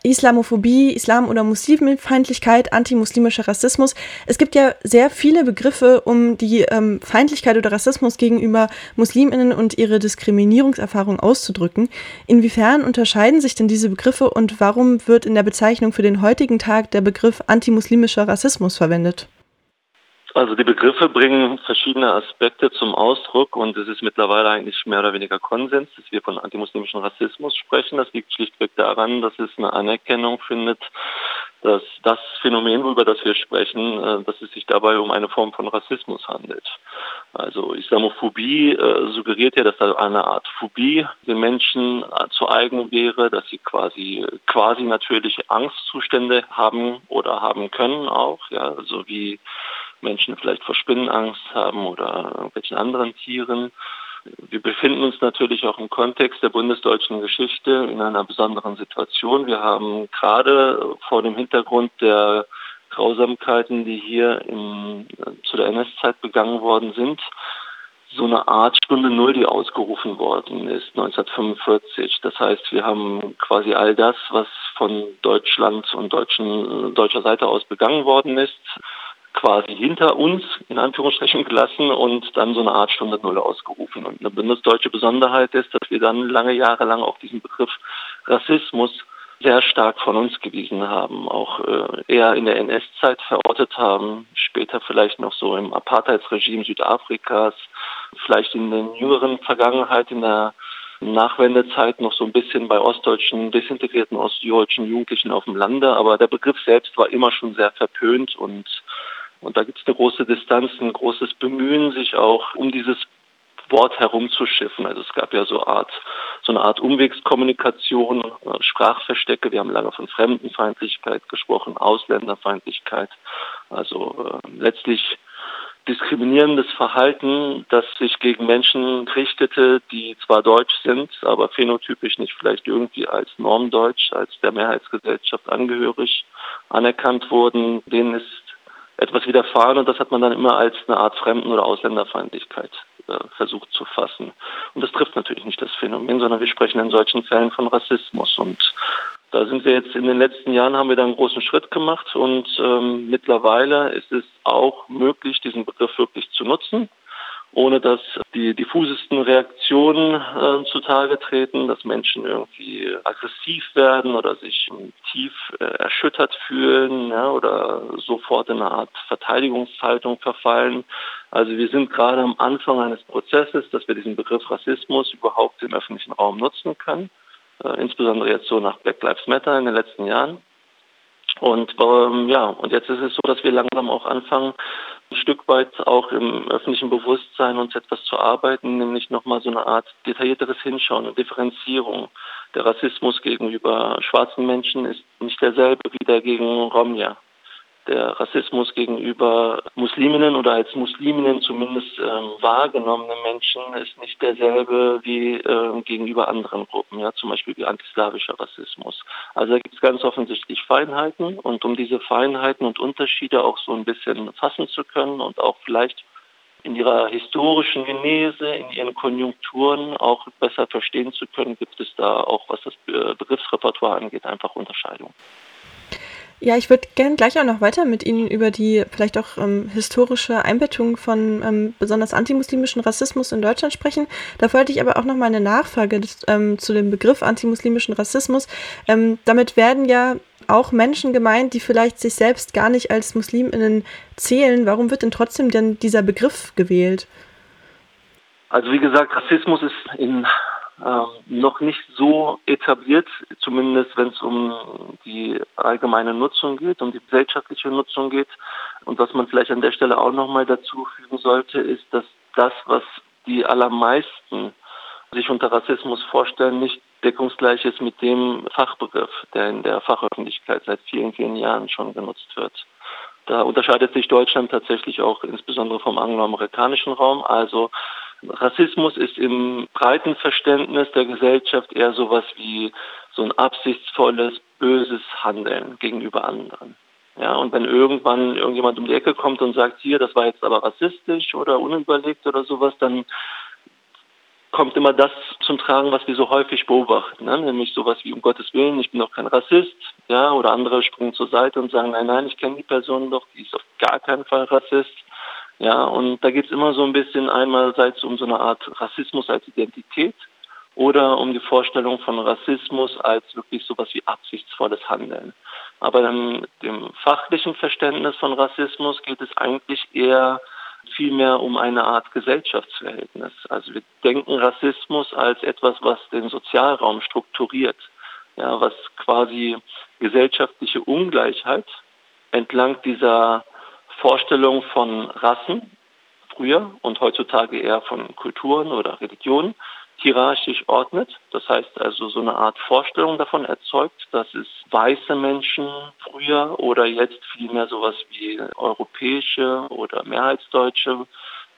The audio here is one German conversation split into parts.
Islamophobie, Islam- oder Muslimfeindlichkeit, antimuslimischer Rassismus. Es gibt ja sehr viele Begriffe, um die Feindlichkeit oder Rassismus gegenüber MuslimInnen und ihre Diskriminierungserfahrung auszudrücken. Inwiefern unterscheiden sich denn diese Begriffe und warum wird in der Bezeichnung für den heutigen Tag der Begriff antimuslimischer Rassismus verwendet? Also die Begriffe bringen verschiedene Aspekte zum Ausdruck und es ist mittlerweile eigentlich mehr oder weniger Konsens, dass wir von antimuslimischen Rassismus sprechen. Das liegt schlichtweg daran, dass es eine Anerkennung findet, dass das Phänomen, über das wir sprechen, dass es sich dabei um eine Form von Rassismus handelt. Also Islamophobie suggeriert ja, dass da eine Art Phobie den Menschen zu eigen wäre, dass sie quasi natürliche Angstzustände haben oder haben können auch, ja, also wie Menschen vielleicht vor Spinnenangst haben oder irgendwelchen anderen Tieren. Wir befinden uns natürlich auch im Kontext der bundesdeutschen Geschichte in einer besonderen Situation. Wir haben gerade vor dem Hintergrund der Grausamkeiten, die hier zu der NS-Zeit begangen worden sind, so eine Art Stunde Null, die ausgerufen worden ist 1945. Das heißt, wir haben quasi all das, was von Deutschland und deutscher Seite aus begangen worden ist, quasi hinter uns, in Anführungsstrichen, gelassen und dann so eine Art Stunde Null ausgerufen. Und eine bundesdeutsche Besonderheit ist, dass wir dann lange Jahre lang auch diesen Begriff Rassismus sehr stark von uns gewiesen haben, auch eher in der NS-Zeit verortet haben, später vielleicht noch so im Apartheidsregime Südafrikas, vielleicht in der jüngeren Vergangenheit, in der Nachwendezeit noch so ein bisschen bei ostdeutschen, desintegrierten ostdeutschen Jugendlichen auf dem Lande, aber der Begriff selbst war immer schon sehr verpönt und da gibt es eine große Distanz, ein großes Bemühen, sich auch um dieses Wort herumzuschiffen. Also es gab ja so eine Art Umwegskommunikation, Sprachverstecke. Wir haben lange von Fremdenfeindlichkeit gesprochen, Ausländerfeindlichkeit. Also letztlich diskriminierendes Verhalten, das sich gegen Menschen richtete, die zwar deutsch sind, aber phänotypisch nicht vielleicht irgendwie als normdeutsch, als der Mehrheitsgesellschaft angehörig anerkannt wurden. Denen ist etwas widerfahren und das hat man dann immer als eine Art Fremden- oder Ausländerfeindlichkeit versucht zu fassen. Und das trifft natürlich nicht das Phänomen, sondern wir sprechen in solchen Fällen von Rassismus. Und da sind wir jetzt in den letzten Jahren, haben wir da einen großen Schritt gemacht und mittlerweile ist es auch möglich, diesen Begriff wirklich zu nutzen, ohne dass die diffusesten Reaktionen zutage treten, dass Menschen irgendwie aggressiv werden oder sich tief erschüttert fühlen, ja, oder sofort in eine Art Verteidigungshaltung verfallen. Also wir sind gerade am Anfang eines Prozesses, dass wir diesen Begriff Rassismus überhaupt im öffentlichen Raum nutzen können, insbesondere jetzt so nach Black Lives Matter in den letzten Jahren. Und und jetzt ist es so, dass wir langsam auch anfangen, ein Stück weit auch im öffentlichen Bewusstsein uns etwas zu arbeiten, nämlich nochmal so eine Art detaillierteres Hinschauen und Differenzierung. Der Rassismus gegenüber schwarzen Menschen ist nicht derselbe wie der gegen Romja. Der Rassismus gegenüber Musliminnen oder als Musliminnen zumindest wahrgenommene Menschen ist nicht derselbe wie gegenüber anderen Gruppen, ja, zum Beispiel wie antislawischer Rassismus. Also da gibt es ganz offensichtlich Feinheiten und um diese Feinheiten und Unterschiede auch so ein bisschen fassen zu können und auch vielleicht in ihrer historischen Genese, in ihren Konjunkturen auch besser verstehen zu können, gibt es da auch, was das Begriffsrepertoire angeht, einfach Unterscheidungen. Ja, ich würde gerne gleich auch noch weiter mit Ihnen über die vielleicht auch historische Einbettung von besonders antimuslimischen Rassismus in Deutschland sprechen. Da wollte ich aber auch noch mal eine Nachfrage zu dem Begriff antimuslimischen Rassismus. Damit werden ja auch Menschen gemeint, die vielleicht sich selbst gar nicht als MuslimInnen zählen. Warum wird denn trotzdem denn dieser Begriff gewählt? Also wie gesagt, Rassismus ist noch nicht so etabliert, zumindest wenn es um die allgemeine Nutzung geht, um die gesellschaftliche Nutzung geht. Und was man vielleicht an der Stelle auch nochmal dazu fügen sollte, ist, dass das, was die allermeisten sich unter Rassismus vorstellen, nicht deckungsgleich ist mit dem Fachbegriff, der in der Fachöffentlichkeit seit vielen, vielen Jahren schon genutzt wird. Da unterscheidet sich Deutschland tatsächlich auch insbesondere vom angloamerikanischen Raum. Also Rassismus ist im breiten Verständnis der Gesellschaft eher sowas wie so ein absichtsvolles, böses Handeln gegenüber anderen. Ja, und wenn irgendjemand um die Ecke kommt und sagt, hier, das war jetzt aber rassistisch oder unüberlegt oder sowas, dann kommt immer das zum Tragen, was wir so häufig beobachten, ne? Nämlich sowas wie, um Gottes Willen, ich bin doch kein Rassist, ja, oder andere springen zur Seite und sagen, nein, ich kenne die Person doch, die ist auf gar keinen Fall Rassist. Ja, und da geht es immer so ein bisschen einerseits um so eine Art Rassismus als Identität oder um die Vorstellung von Rassismus als wirklich sowas wie absichtsvolles Handeln. Aber dann dem fachlichen Verständnis von Rassismus geht es eigentlich eher vielmehr um eine Art Gesellschaftsverhältnis. Also wir denken Rassismus als etwas, was den Sozialraum strukturiert, ja, was quasi gesellschaftliche Ungleichheit entlang dieser Vorstellung von Rassen, früher und heutzutage eher von Kulturen oder Religionen, hierarchisch ordnet. Das heißt also so eine Art Vorstellung davon erzeugt, dass es weiße Menschen früher oder jetzt vielmehr sowas wie europäische oder Mehrheitsdeutsche,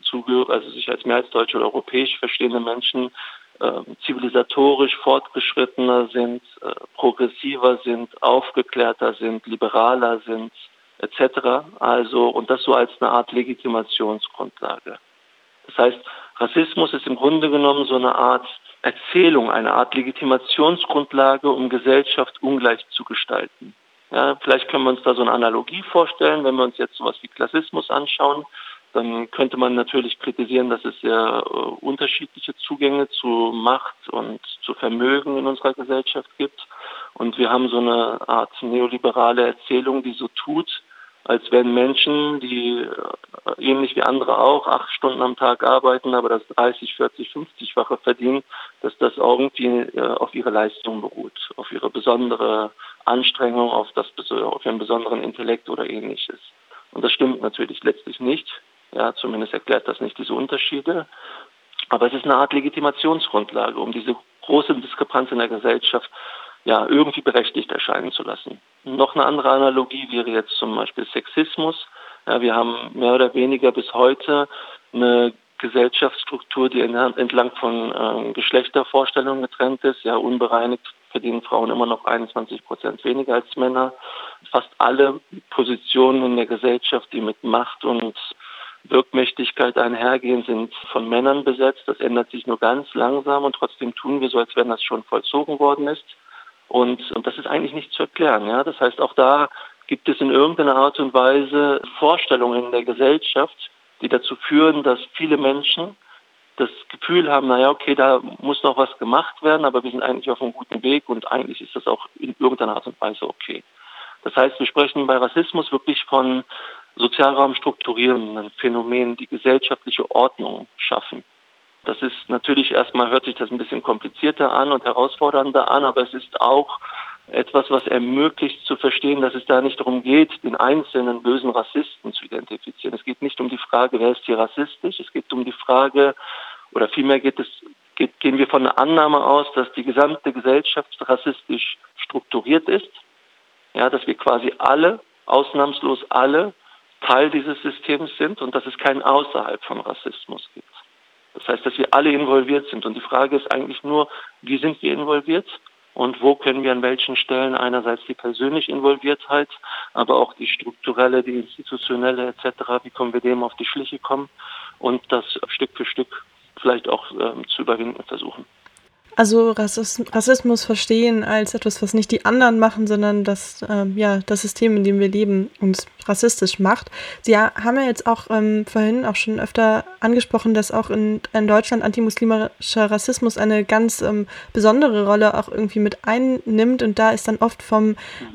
also sich als Mehrheitsdeutsche oder europäisch verstehende Menschen zivilisatorisch fortgeschrittener sind, progressiver sind, aufgeklärter sind, liberaler sind, etc. Also, und das so als eine Art Legitimationsgrundlage. Das heißt, Rassismus ist im Grunde genommen so eine Art Erzählung, eine Art Legitimationsgrundlage, um Gesellschaft ungleich zu gestalten. Ja, vielleicht können wir uns da so eine Analogie vorstellen, wenn wir uns jetzt sowas wie Klassismus anschauen, dann könnte man natürlich kritisieren, dass es sehr unterschiedliche Zugänge zu Macht und zu Vermögen in unserer Gesellschaft gibt. Und wir haben so eine Art neoliberale Erzählung, die so tut, als wenn Menschen, die ähnlich wie andere auch 8 Stunden am Tag arbeiten, aber das 30, 40, 50-fache verdienen, dass das irgendwie auf ihre Leistung beruht, auf ihre besondere Anstrengung, auf ihren besonderen Intellekt oder Ähnliches. Und das stimmt natürlich letztlich nicht. Ja, zumindest erklärt das nicht diese Unterschiede. Aber es ist eine Art Legitimationsgrundlage, um diese große Diskrepanz in der Gesellschaft ja irgendwie berechtigt erscheinen zu lassen. Noch eine andere Analogie wäre jetzt zum Beispiel Sexismus. Ja, wir haben mehr oder weniger bis heute eine Gesellschaftsstruktur, die entlang von Geschlechtervorstellungen getrennt ist. Ja, unbereinigt verdienen Frauen immer noch 21% weniger als Männer. Fast alle Positionen in der Gesellschaft, die mit Macht und Wirkmächtigkeit einhergehen, sind von Männern besetzt. Das ändert sich nur ganz langsam und trotzdem tun wir so, als wenn das schon vollzogen worden ist. Und das ist eigentlich nicht zu erklären. Ja? Das heißt, auch da gibt es in irgendeiner Art und Weise Vorstellungen in der Gesellschaft, die dazu führen, dass viele Menschen das Gefühl haben, okay, da muss noch was gemacht werden, aber wir sind eigentlich auf einem guten Weg und eigentlich ist das auch in irgendeiner Art und Weise okay. Das heißt, wir sprechen bei Rassismus wirklich von Sozialraum strukturierenden Phänomenen, die gesellschaftliche Ordnung schaffen. Das ist natürlich erstmal, hört sich das ein bisschen komplizierter an und herausfordernder an, aber es ist auch etwas, was ermöglicht zu verstehen, dass es da nicht darum geht, den einzelnen bösen Rassisten zu identifizieren. Es geht nicht um die Frage, wer ist hier rassistisch, es geht um die Frage, oder vielmehr gehen wir von der Annahme aus, dass die gesamte Gesellschaft rassistisch strukturiert ist, ja, dass wir quasi alle, ausnahmslos alle, Teil dieses Systems sind und dass es keinen außerhalb von Rassismus gibt. Das heißt, dass wir alle involviert sind. Und die Frage ist eigentlich nur, wie sind wir involviert und wo können wir an welchen Stellen einerseits die persönliche Involviertheit, aber auch die strukturelle, die institutionelle etc., wie können wir dem auf die Schliche kommen und das Stück für Stück vielleicht auch zu überwinden versuchen. Also Rassismus verstehen als etwas, was nicht die anderen machen, sondern das System, in dem wir leben, uns rassistisch macht. Sie haben ja jetzt auch vorhin auch schon öfter angesprochen, dass auch in Deutschland antimuslimischer Rassismus eine ganz besondere Rolle auch irgendwie mit einnimmt und da ist dann oft vom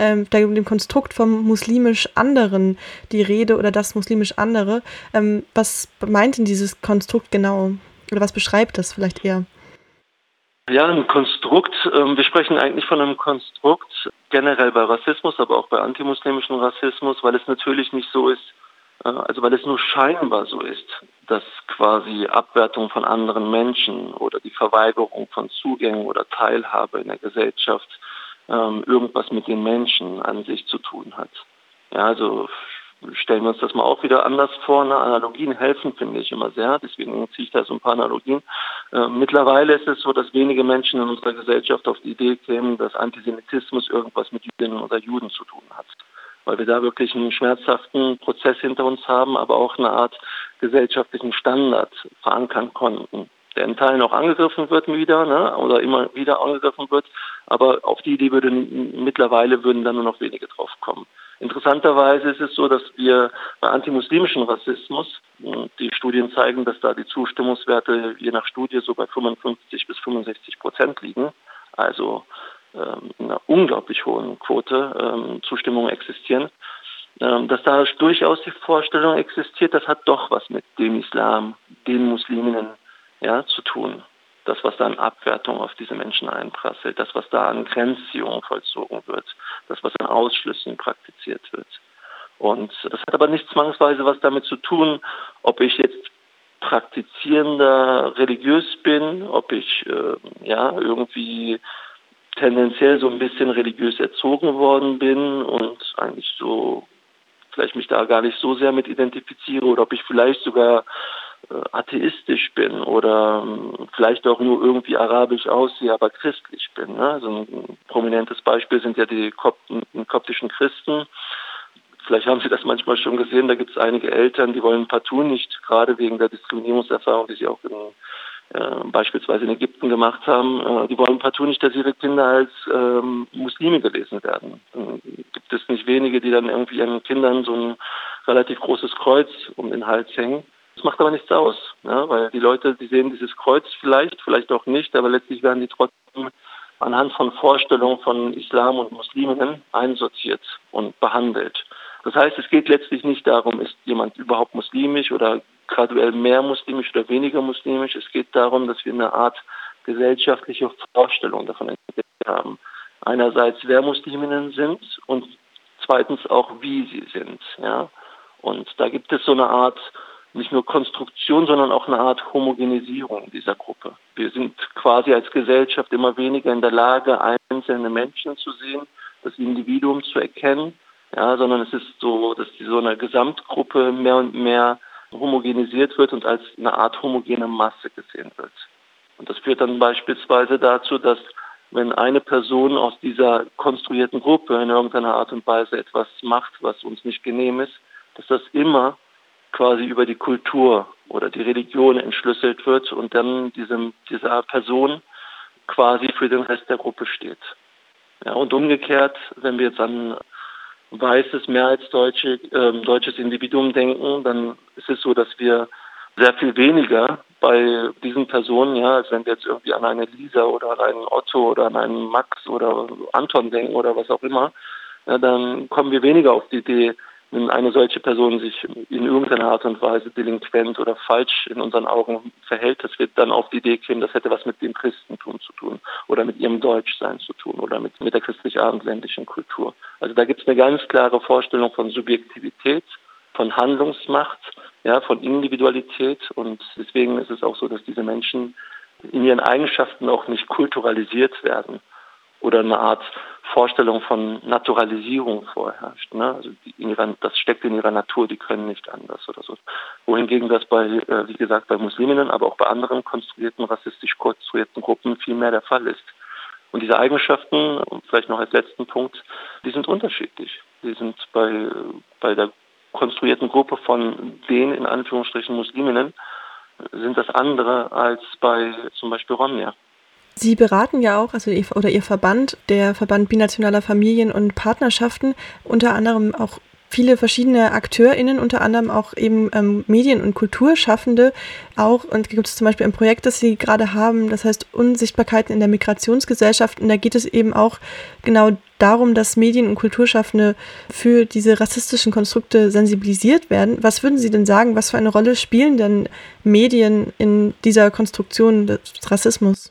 dem Konstrukt vom muslimisch Anderen die Rede oder das muslimisch Andere. Was meint denn dieses Konstrukt genau? Oder was beschreibt das vielleicht eher? Ja, ein Konstrukt. Wir sprechen eigentlich von einem Konstrukt generell bei Rassismus, aber auch bei antimuslimischem Rassismus, weil es natürlich nicht so ist, weil es nur scheinbar so ist, dass quasi Abwertung von anderen Menschen oder die Verweigerung von Zugängen oder Teilhabe in der Gesellschaft irgendwas mit den Menschen an sich zu tun hat. Ja, also stellen wir uns das mal auch wieder anders vor. Analogien helfen, finde ich immer sehr. Deswegen ziehe ich da so ein paar Analogien. Mittlerweile ist es so, dass wenige Menschen in unserer Gesellschaft auf die Idee kämen, dass Antisemitismus irgendwas mit Jüdinnen oder Juden zu tun hat. Weil wir da wirklich einen schmerzhaften Prozess hinter uns haben, aber auch eine Art gesellschaftlichen Standard verankern konnten, der in Teilen auch angegriffen wird wieder, oder immer wieder angegriffen wird, Aber auf die Idee mittlerweile würden dann nur noch wenige drauf kommen. Interessanterweise ist es so, dass wir bei antimuslimischen Rassismus, die Studien zeigen, dass da die Zustimmungswerte je nach Studie so bei 55-65% liegen, also in einer unglaublich hohen Quote Zustimmung existieren, dass da durchaus die Vorstellung existiert, das hat doch was mit dem Islam, den Musliminnen zu tun. Das, was da an Abwertung auf diese Menschen einprasselt, das, was da an Grenzziehung vollzogen wird, das, was an Ausschlüssen praktiziert wird. Und das hat aber nicht zwangsweise was damit zu tun, ob ich jetzt praktizierender religiös bin, ob ich irgendwie tendenziell so ein bisschen religiös erzogen worden bin und eigentlich so vielleicht mich da gar nicht so sehr mit identifiziere oder ob ich vielleicht sogar atheistisch bin oder vielleicht auch nur irgendwie arabisch aussehe, aber christlich bin. Ne? Also ein prominentes Beispiel sind ja die koptischen Christen. Vielleicht haben Sie das manchmal schon gesehen, da gibt es einige Eltern, die wollen partout nicht, gerade wegen der Diskriminierungserfahrung, die sie auch beispielsweise in Ägypten gemacht haben, die wollen partout nicht, dass ihre Kinder als Muslime gelesen werden. Dann gibt es nicht wenige, die dann irgendwie ihren Kindern so ein relativ großes Kreuz um den Hals hängen. Das macht aber nichts aus, weil die Leute, die sehen dieses Kreuz vielleicht auch nicht, aber letztlich werden die trotzdem anhand von Vorstellungen von Islam und Musliminnen einsortiert und behandelt. Das heißt, es geht letztlich nicht darum, ist jemand überhaupt muslimisch oder graduell mehr muslimisch oder weniger muslimisch. Es geht darum, dass wir eine Art gesellschaftliche Vorstellung davon entwickelt haben. Einerseits, wer Musliminnen sind und zweitens auch, wie sie sind. Ja? Und da gibt es so eine Art, nicht nur Konstruktion, sondern auch eine Art Homogenisierung dieser Gruppe. Wir sind quasi als Gesellschaft immer weniger in der Lage, einzelne Menschen zu sehen, das Individuum zu erkennen, sondern es ist so, dass so eine Gesamtgruppe mehr und mehr homogenisiert wird und als eine Art homogene Masse gesehen wird. Und das führt dann beispielsweise dazu, dass wenn eine Person aus dieser konstruierten Gruppe in irgendeiner Art und Weise etwas macht, was uns nicht genehm ist, dass das immer quasi über die Kultur oder die Religion entschlüsselt wird und dann dieser Person quasi für den Rest der Gruppe steht. Ja, und umgekehrt, wenn wir jetzt an weißes, deutsches Individuum denken, dann ist es so, dass wir sehr viel weniger bei diesen Personen, als wenn wir jetzt irgendwie an eine Lisa oder an einen Otto oder an einen Max oder Anton denken oder was auch immer, dann kommen wir weniger auf die Idee, wenn eine solche Person sich in irgendeiner Art und Weise delinquent oder falsch in unseren Augen verhält, dass wir dann auf die Idee kämen, das hätte was mit dem Christentum zu tun oder mit ihrem Deutschsein zu tun oder mit der christlich-abendländischen Kultur. Also da gibt es eine ganz klare Vorstellung von Subjektivität, von Handlungsmacht, von Individualität und deswegen ist es auch so, dass diese Menschen in ihren Eigenschaften auch nicht kulturalisiert werden oder eine Art Vorstellung von Naturalisierung vorherrscht. Ne? Also das steckt in ihrer Natur, die können nicht anders oder so. Wohingegen das wie gesagt, bei Musliminnen, aber auch bei anderen rassistisch konstruierten Gruppen viel mehr der Fall ist. Und diese Eigenschaften, und vielleicht noch als letzten Punkt, die sind unterschiedlich. Die sind bei der konstruierten Gruppe von den, in Anführungsstrichen, Musliminnen, sind das andere als bei zum Beispiel Romnia. Sie beraten ja auch, Ihr Verband, der Verband binationaler Familien und Partnerschaften, unter anderem auch viele verschiedene AkteurInnen, unter anderem auch eben Medien- und Kulturschaffende auch. Und gibt es zum Beispiel ein Projekt, das Sie gerade haben, das heißt Unsichtbarkeiten in der Migrationsgesellschaft. Und da geht es eben auch genau darum, dass Medien- und Kulturschaffende für diese rassistischen Konstrukte sensibilisiert werden. Was würden Sie denn sagen, was für eine Rolle spielen denn Medien in dieser Konstruktion des Rassismus?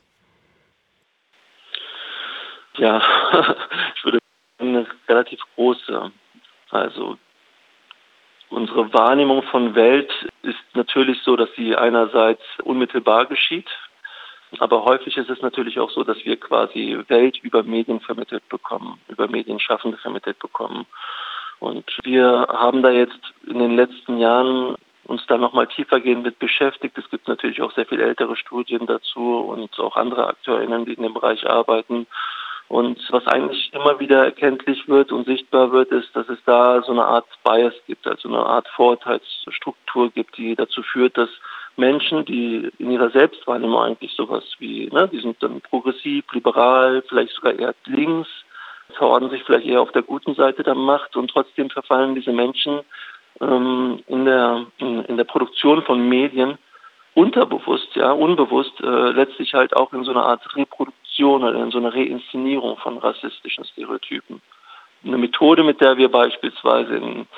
Ja, ich würde sagen, eine relativ große. Also unsere Wahrnehmung von Welt ist natürlich so, dass sie einerseits unmittelbar geschieht, aber häufig ist es natürlich auch so, dass wir quasi Welt über Medien vermittelt bekommen, über Medienschaffende vermittelt bekommen. Und wir haben da jetzt in den letzten Jahren uns da nochmal tiefergehend mit beschäftigt. Es gibt natürlich auch sehr viel ältere Studien dazu und auch andere AkteurInnen, die in dem Bereich arbeiten. Und was eigentlich immer wieder erkenntlich wird und sichtbar wird, ist, dass es da so eine Art Bias gibt, also eine Art Vorurteilsstruktur gibt, die dazu führt, dass Menschen, die in ihrer Selbstwahrnehmung eigentlich sowas wie, die sind dann progressiv, liberal, vielleicht sogar eher links, verorten sich vielleicht eher auf der guten Seite der Macht und trotzdem verfallen diese Menschen in der Produktion von Medien unterbewusst, unbewusst, letztlich halt auch in so einer Art Reproduktion oder in so einer Reinszenierung von rassistischen Stereotypen. Eine Methode, mit der wir beispielsweise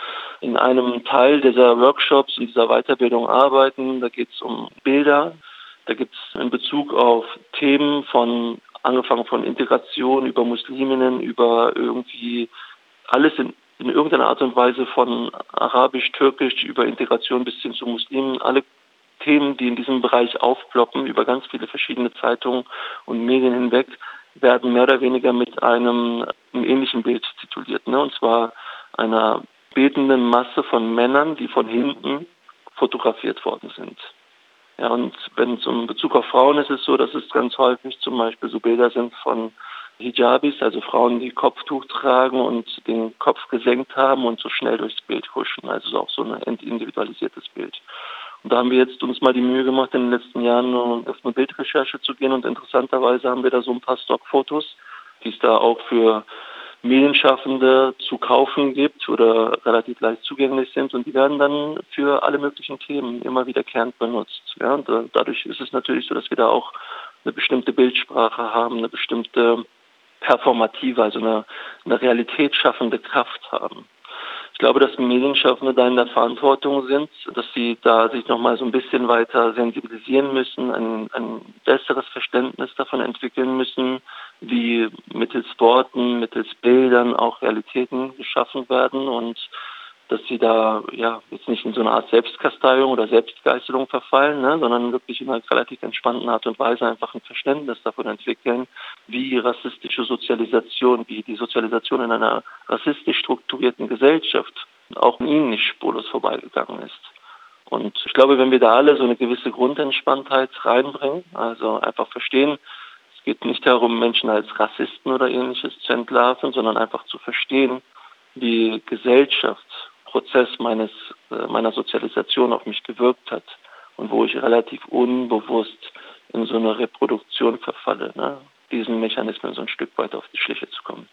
in einem Teil dieser Workshops und dieser Weiterbildung arbeiten, da geht es um Bilder, da gibt es in Bezug auf Themen angefangen von Integration über Musliminnen, über irgendwie alles in irgendeiner Art und Weise von Arabisch, Türkisch über Integration bis hin zu Muslimen, alle Themen, die in diesem Bereich aufploppen, über ganz viele verschiedene Zeitungen und Medien hinweg, werden mehr oder weniger mit einem ähnlichen Bild tituliert. Und zwar einer betenden Masse von Männern, die von hinten fotografiert worden sind. Ja, und wenn es um Bezug auf Frauen ist, ist es so, dass es ganz häufig zum Beispiel so Bilder sind von Hijabis, also Frauen, die Kopftuch tragen und den Kopf gesenkt haben und so schnell durchs Bild huschen. Also auch so ein individualisiertes Bild. Und da haben wir jetzt uns mal die Mühe gemacht, in den letzten Jahren auf eine Bildrecherche zu gehen. Und interessanterweise haben wir da so ein paar Stockfotos, die es da auch für Medienschaffende zu kaufen gibt oder relativ leicht zugänglich sind. Und die werden dann für alle möglichen Themen immer wiederkehrend benutzt. Ja, und dadurch ist es natürlich so, dass wir da auch eine bestimmte Bildsprache haben, eine bestimmte performative, also eine realitätsschaffende Kraft haben. Ich glaube, dass Medienschaffende da in der Verantwortung sind, dass sie da sich nochmal so ein bisschen weiter sensibilisieren müssen, ein besseres Verständnis davon entwickeln müssen, wie mittels Worten, mittels Bildern auch Realitäten geschaffen werden und dass sie da jetzt nicht in so eine Art Selbstkasteiung oder Selbstgeißelung verfallen, sondern wirklich in einer relativ entspannten Art und Weise einfach ein Verständnis davon entwickeln, wie rassistische Sozialisation, wie die Sozialisation in einer rassistisch strukturierten Gesellschaft auch in ihnen nicht spurlos vorbeigegangen ist. Und ich glaube, wenn wir da alle so eine gewisse Grundentspanntheit reinbringen, also einfach verstehen, es geht nicht darum, Menschen als Rassisten oder Ähnliches zu entlarven, sondern einfach zu verstehen, wie Gesellschaftsprozess meiner Sozialisation auf mich gewirkt hat und wo ich relativ unbewusst in so eine Reproduktion verfalle, diesen Mechanismen so ein Stück weit auf die Schliche zu kommen.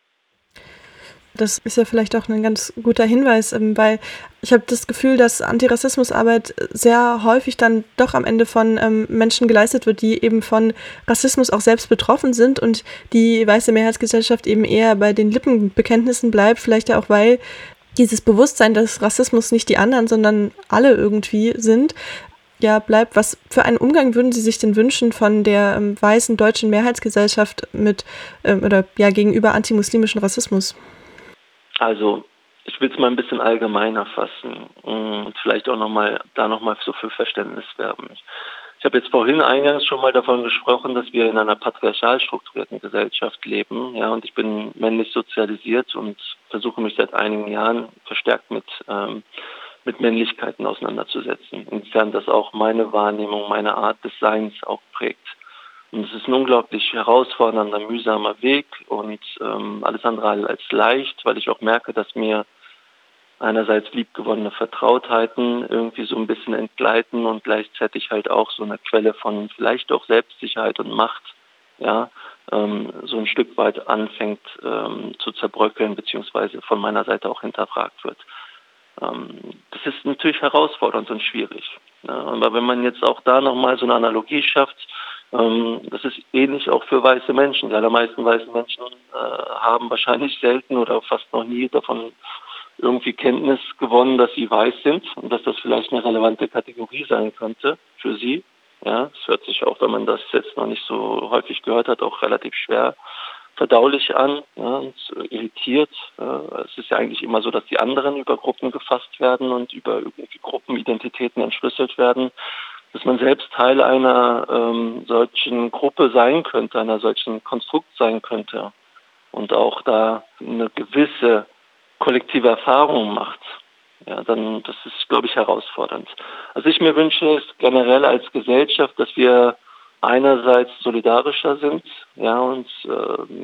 Das ist ja vielleicht auch ein ganz guter Hinweis, weil ich habe das Gefühl, dass Antirassismusarbeit sehr häufig dann doch am Ende von Menschen geleistet wird, die eben von Rassismus auch selbst betroffen sind und die weiße Mehrheitsgesellschaft eben eher bei den Lippenbekenntnissen bleibt, vielleicht ja auch, weil dieses Bewusstsein, dass Rassismus nicht die anderen, sondern alle irgendwie sind, bleibt. Was für einen Umgang würden Sie sich denn wünschen von der weißen deutschen Mehrheitsgesellschaft mit gegenüber antimuslimischen Rassismus? Also, ich will es mal ein bisschen allgemeiner fassen und vielleicht auch nochmal so für Verständnis werben. Ich habe jetzt vorhin eingangs schon mal davon gesprochen, dass wir in einer patriarchal strukturierten Gesellschaft leben, und ich bin männlich sozialisiert und versuche mich seit einigen Jahren verstärkt mit Männlichkeiten auseinanderzusetzen. Inwiefern das auch meine Wahrnehmung, meine Art des Seins auch prägt. Und es ist ein unglaublich herausfordernder, mühsamer Weg und alles andere als leicht, weil ich auch merke, dass mir einerseits liebgewonnene Vertrautheiten irgendwie so ein bisschen entgleiten und gleichzeitig halt auch so eine Quelle von vielleicht auch Selbstsicherheit und Macht, so ein Stück weit anfängt zu zerbröckeln, beziehungsweise von meiner Seite auch hinterfragt wird. Das ist natürlich herausfordernd und schwierig. Aber wenn man jetzt auch da nochmal so eine Analogie schafft, das ist ähnlich auch für weiße Menschen. Die allermeisten weißen Menschen haben wahrscheinlich selten oder fast noch nie davon irgendwie Kenntnis gewonnen, dass sie weiß sind und dass das vielleicht eine relevante Kategorie sein könnte für sie. Ja, es hört sich auch, wenn man das jetzt noch nicht so häufig gehört hat, auch relativ schwer verdaulich an, und irritiert. Es ist ja eigentlich immer so, dass die anderen über Gruppen gefasst werden und über irgendwie Gruppenidentitäten entschlüsselt werden, dass man selbst Teil einer solchen Gruppe sein könnte, einer solchen Konstrukt sein könnte und auch da eine gewisse kollektive Erfahrung macht. Ja, dann, das ist, glaube ich, herausfordernd. Also ich mir wünsche es generell als Gesellschaft, dass wir einerseits solidarischer sind, und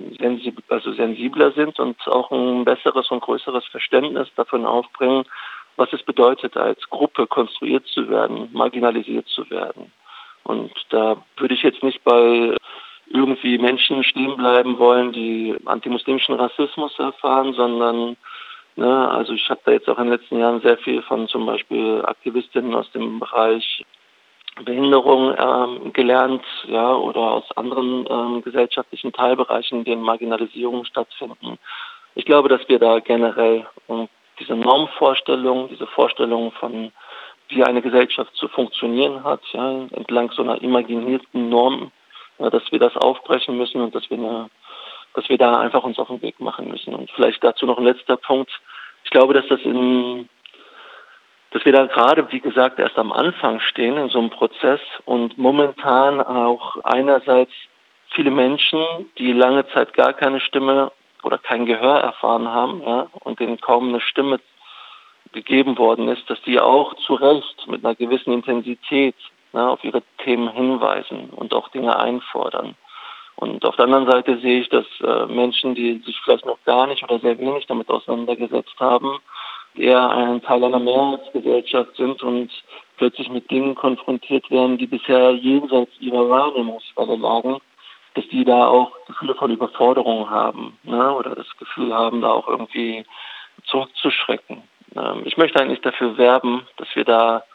sensibler sind und auch ein besseres und größeres Verständnis davon aufbringen, was es bedeutet, als Gruppe konstruiert zu werden, marginalisiert zu werden. Und da würde ich jetzt nicht bei irgendwie Menschen stehen bleiben wollen, die antimuslimischen Rassismus erfahren, sondern also ich habe da jetzt auch in den letzten Jahren sehr viel von zum Beispiel Aktivistinnen aus dem Bereich Behinderung gelernt, ja, oder aus anderen gesellschaftlichen Teilbereichen, in denen Marginalisierungen stattfinden. Ich glaube, dass wir da generell diese Normvorstellung, diese Vorstellung von wie eine Gesellschaft zu funktionieren hat, ja, entlang so einer imaginierten Norm, ja, dass wir das aufbrechen müssen und dass wir da einfach uns auf den Weg machen müssen. Und vielleicht dazu noch ein letzter Punkt. Ich glaube, dass wir da gerade, wie gesagt, erst am Anfang stehen in so einem Prozess und momentan auch einerseits viele Menschen, die lange Zeit gar keine Stimme oder kein Gehör erfahren haben, ja, und denen kaum eine Stimme gegeben worden ist, dass die auch zu Recht mit einer gewissen Intensität auf ihre Themen hinweisen und auch Dinge einfordern. Und auf der anderen Seite sehe ich, dass Menschen, die sich vielleicht noch gar nicht oder sehr wenig damit auseinandergesetzt haben, eher ein Teil einer Mehrheitsgesellschaft sind und plötzlich mit Dingen konfrontiert werden, die bisher jenseits ihrer Wahrnehmungsschwelle lagen, dass die da auch Gefühle von Überforderung haben, oder das Gefühl haben, da auch irgendwie zurückzuschrecken. Ich möchte eigentlich dafür werben, dass wir da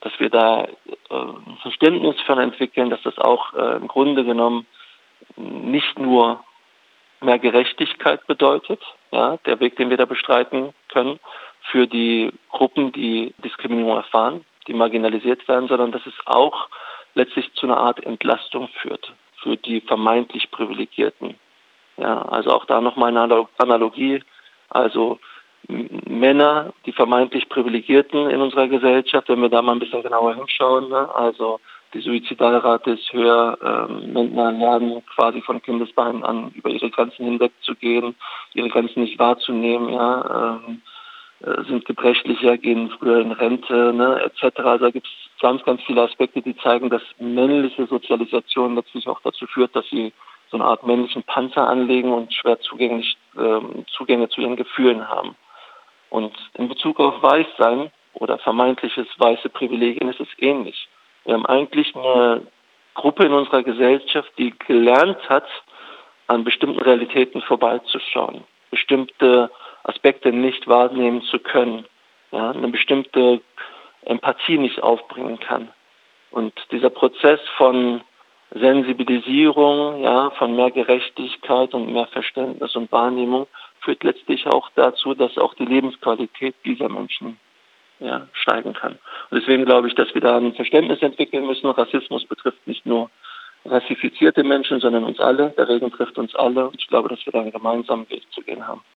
ein Verständnis von entwickeln, dass das auch im Grunde genommen nicht nur mehr Gerechtigkeit bedeutet, ja, der Weg, den wir da bestreiten können, für die Gruppen, die Diskriminierung erfahren, die marginalisiert werden, sondern dass es auch letztlich zu einer Art Entlastung führt für die vermeintlich Privilegierten. Ja, also auch da nochmal eine Analogie, also Männer, die vermeintlich Privilegierten in unserer Gesellschaft, wenn wir da mal ein bisschen genauer hinschauen, also die Suizidalrate ist höher, Männer lernen quasi von Kindesbeinen an, über ihre Grenzen hinwegzugehen, ihre Grenzen nicht wahrzunehmen, sind gebrechlicher, gehen früher in Rente, etc. Also da gibt es ganz, ganz viele Aspekte, die zeigen, dass männliche Sozialisation letztlich auch dazu führt, dass sie so eine Art männlichen Panzer anlegen und schwer Zugänge zu ihren Gefühlen haben. Und in Bezug auf Weißsein oder vermeintliches weiße Privilegien ist es ähnlich. Wir haben eigentlich eine Gruppe in unserer Gesellschaft, die gelernt hat, an bestimmten Realitäten vorbeizuschauen, bestimmte Aspekte nicht wahrnehmen zu können, ja, eine bestimmte Empathie nicht aufbringen kann. Und dieser Prozess von Sensibilisierung, ja, von mehr Gerechtigkeit und mehr Verständnis und Wahrnehmung führt letztlich auch dazu, dass auch die Lebensqualität dieser Menschen steigen kann. Und deswegen glaube ich, dass wir da ein Verständnis entwickeln müssen. Rassismus betrifft nicht nur rassifizierte Menschen, sondern uns alle. Der Regen trifft uns alle. Und ich glaube, dass wir da einen gemeinsamen Weg zu gehen haben.